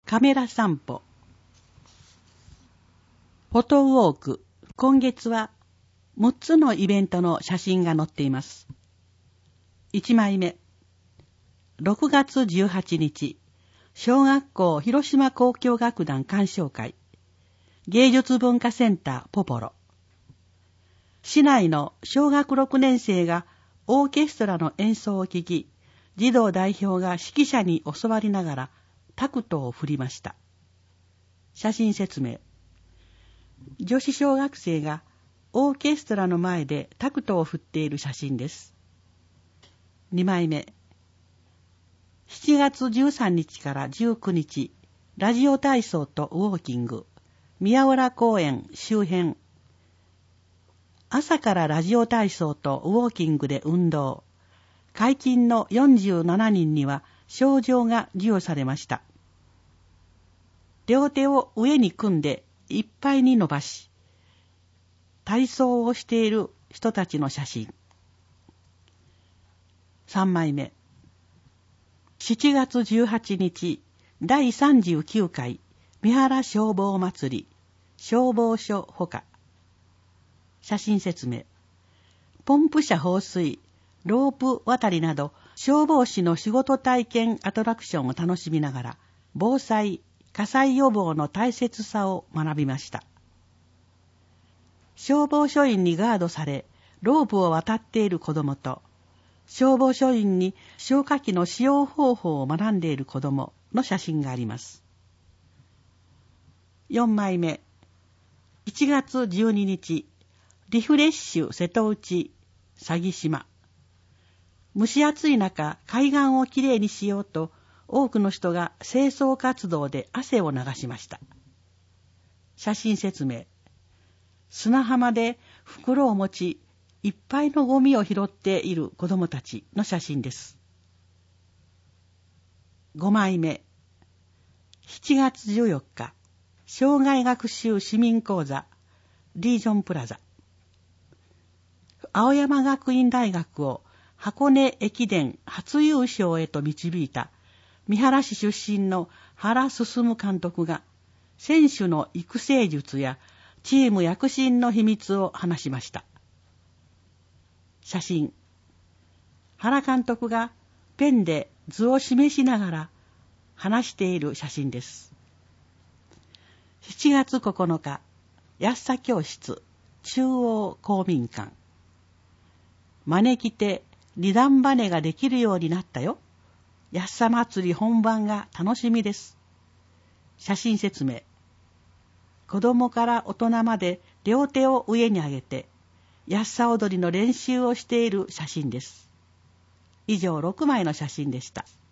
カメラ散歩。フォトウォーク。今月は6つのイベントの写真が載っています。1枚目。6月18日、小学校広島交響楽団鑑賞会。芸術文化センターポポロ。市内の小学6年生がオーケストラの演奏を聴き、児童代表が指揮者に教わりながらタクトを振りました。写真説明。女子小学生がオーケストラの前でタクトを振っている写真です。2枚目。7月13日から19日、ラジオ体操とウォーキング、宮浦公園周辺。朝からラジオ体操とウォーキングで運動。解禁の47人には賞状が授与されました。両手を上に組んでいっぱいに伸ばし、体操をしている人たちの写真。3枚目。7月18日、第39回三原消防祭り、消防署ほか。写真説明。ポンプ車放水、ロープ渡りなど、消防士の仕事体験アトラクションを楽しみながら、防災、火災予防の大切さを学びました。消防署員にガードされ、ロープを渡っている子供と、消防署員に消火器の使用方法を学んでいる子供の写真があります。4枚目。1月12日、リフレッシュ瀬戸内、佐木島。蒸し暑い中、海岸をきれいにしようと、多くの人が清掃活動で汗を流しました。写真説明。砂浜で袋を持ち、いっぱいのゴミを拾っている子供たちの写真です。5枚目。7月14日、障害学習市民講座、リージョンプラザ。青山学院大学を箱根駅伝初優勝へと導いた三原市出身の原進監督が選手の育成術やチーム躍進の秘密を話しました。写真。原監督がペンで図を示しながら話している写真です。7月9日、安佐教室中央公民館。招き手二段バネができるようになったよ。安佐祭り本番が楽しみです。写真説明。子供から大人まで両手を上に上げて安佐踊りの練習をしている写真です。以上6枚の写真でした。